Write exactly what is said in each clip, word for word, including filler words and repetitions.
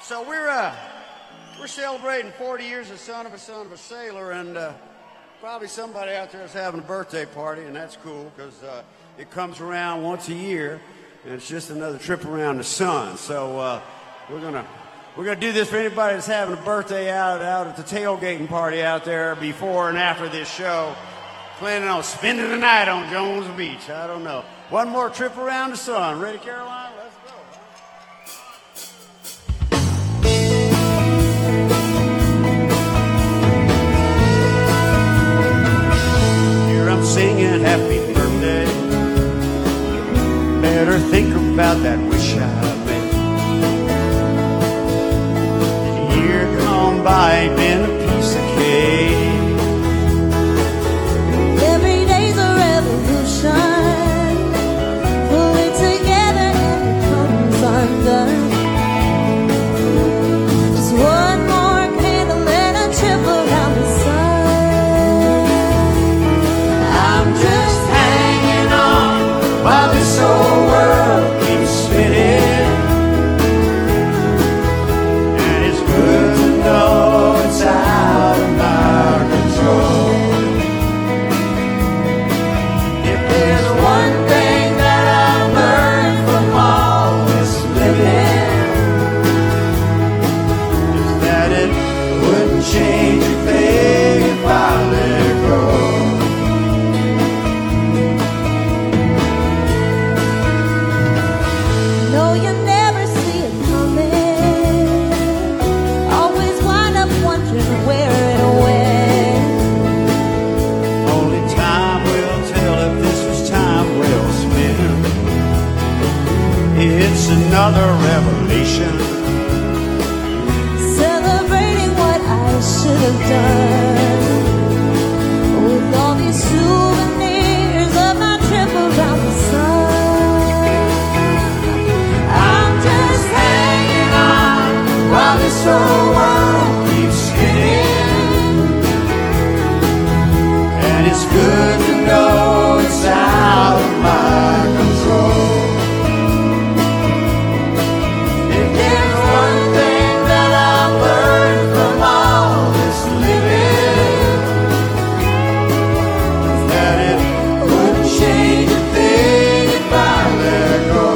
So we're uh, we're celebrating forty years of Son of a Son of a Sailor, and uh, probably somebody out there is having a birthday party, and that's cool because uh, it comes around once a year, and it's just another trip around the sun. So uh, we're gonna we're gonna do this for anybody that's having a birthday out out at the tailgating party out there before and after this show, planning on spending the night on Jones Beach. I don't know. One more trip around the sun. Ready, Caroline? Let's go. Here I'm singing happy birthday. Better think about that wish I made. The year gone by ain't been a piece of cake. Every day's a revolution. Pull it together and it comes undone. Just one more candle and a trip around the sun. I'm just hanging on while this old world keeps spinning. And it's good to know it's out of my control. If there's one thing that I've learned from all this living, it's that it wouldn't change a thing if I let it go. No, you never see it coming. Always wind up wondering where it went. Only time will tell if this was time well spent. It's another revelation. Celebrating what I should have done. With all these souvenirs of my trip around the sun. I'm just hanging on while this old world keeps spinning. And it's good to know it's out of my control. If there's one thing that I've learned from all this living, it's that it wouldn't change a thing if I let go.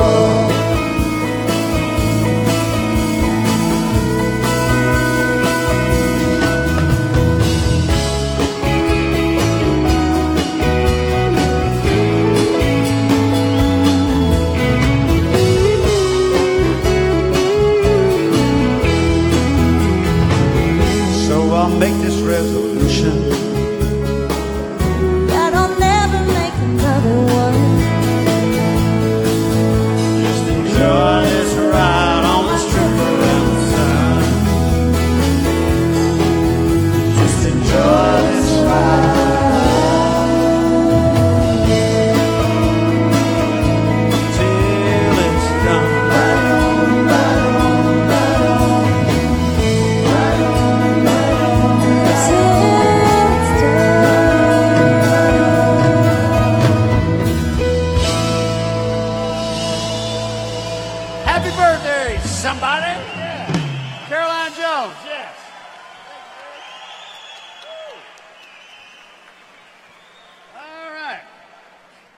So I'll make this resolution. that I'll never make another one. Just enjoy this ride on this trip around the sun. Just enjoy this ride till it's done. Right on, right on, right on. Right on, right on, right on. Till it's done. Happy birthday, somebody! Yeah. Caroline Jones, yeah.